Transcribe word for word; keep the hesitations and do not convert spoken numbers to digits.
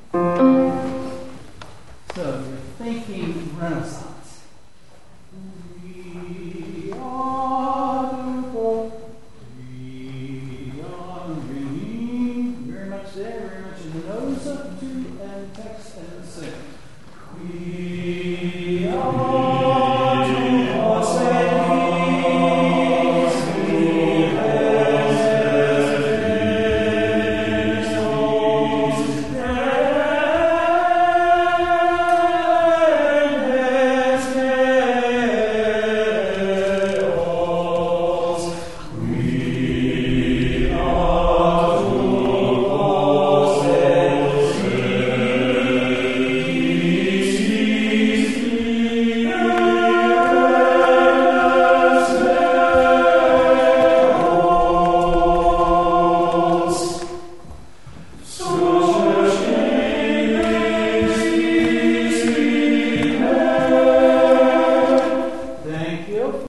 So you're thinking Renaissance. We are the folk. We are the very much there, very much in the nose, up to and text and sing. We